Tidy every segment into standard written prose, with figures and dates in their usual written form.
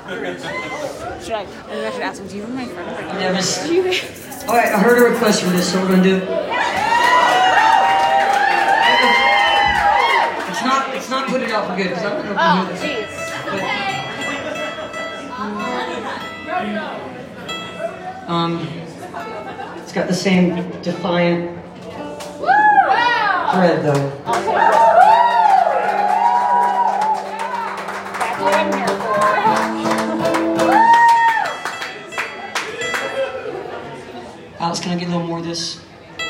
Maybe I should ask him, do you have my phone number? Yeah, alright, I heard a request for this, so we're gonna do it. It's not put it out for good, because I don't know if you know this. It's got the same defiant thread, though. Alex, can I get a little more of this?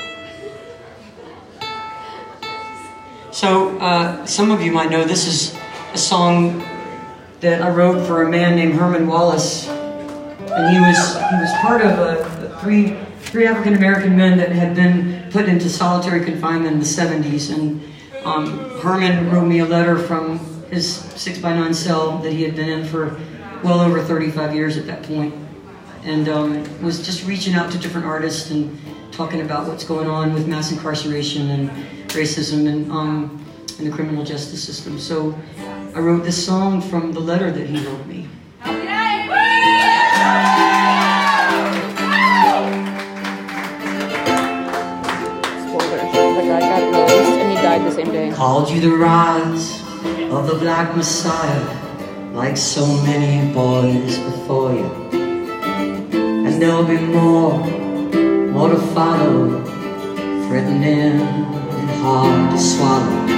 So, some of you might know this is a song that I wrote for a man named Herman Wallace, and he was part of three African American men that had been put into solitary confinement in the 70s, and Herman wrote me a letter from his 6x9 cell that he had been in for well over 35 years at that point, and was just reaching out to different artists and talking about what's going on with mass incarceration and racism and in the criminal justice system. So I wrote this song from the letter that he wrote me. Spoiler, the guy got released and he died the same day. Called you the rise of the Black Messiah, like so many boys before you. And there'll be more to follow, threatening and hard to swallow.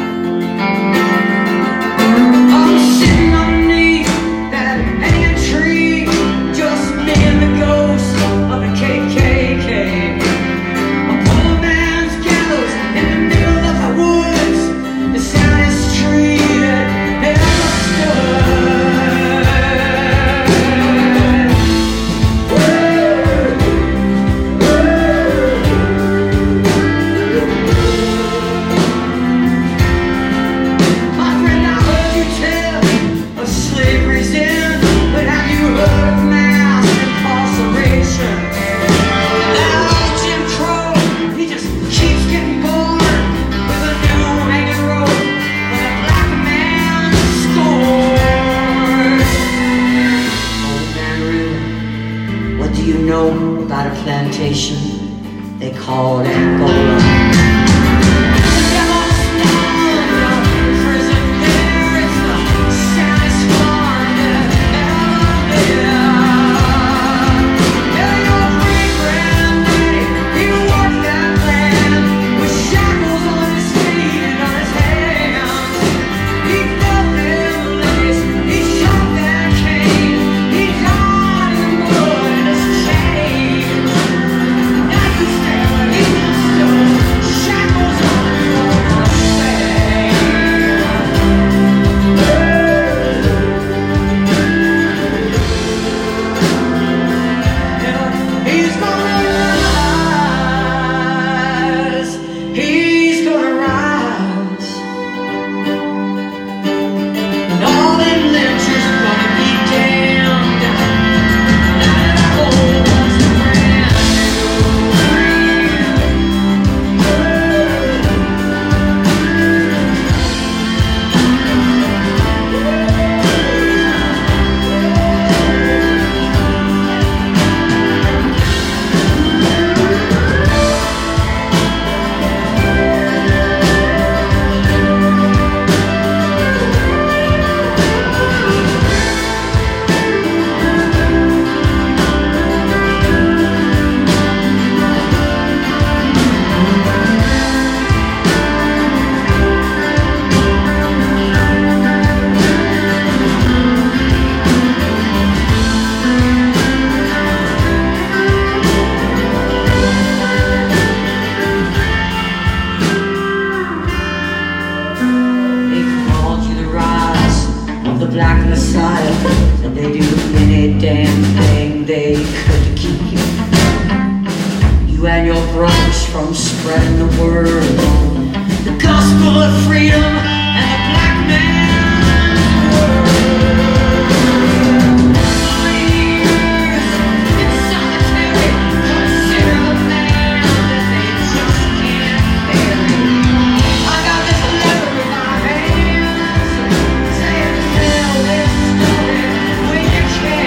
I'm sitting underneath that hanging tree, just me and the ghost of the KKK. A poor man's gallows in the middle of the woods, the saddest tree that ever stood. About a plantation they called Angola. Black Messiah, and they do any damn thing they could to keep you and your brothers from spreading the word, the gospel of freedom and the black man's word. In solitary, consider the man that they just can't bury. I got this letter in my hands, saying tell this story when you can.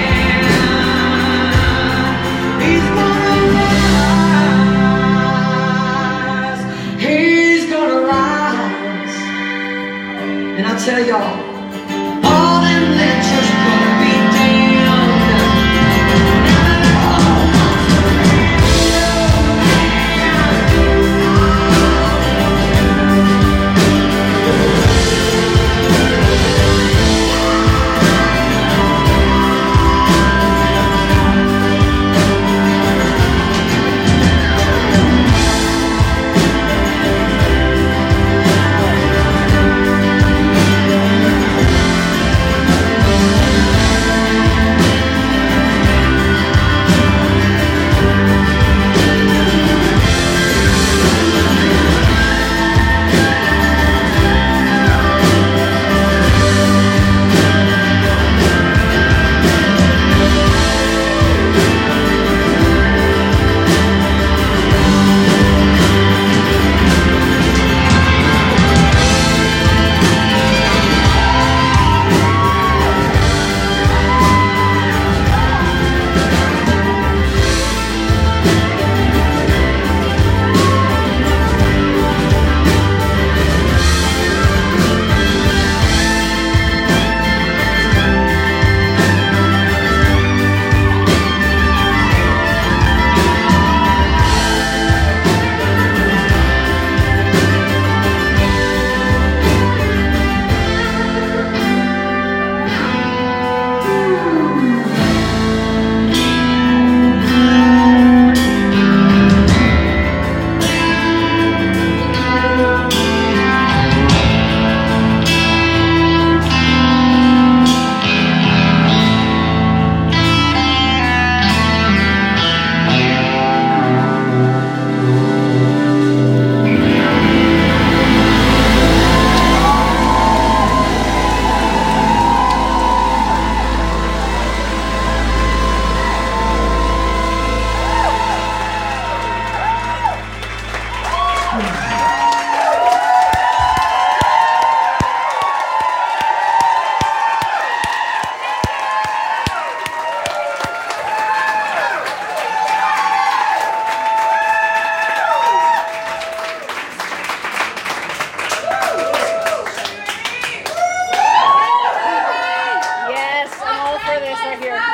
right here.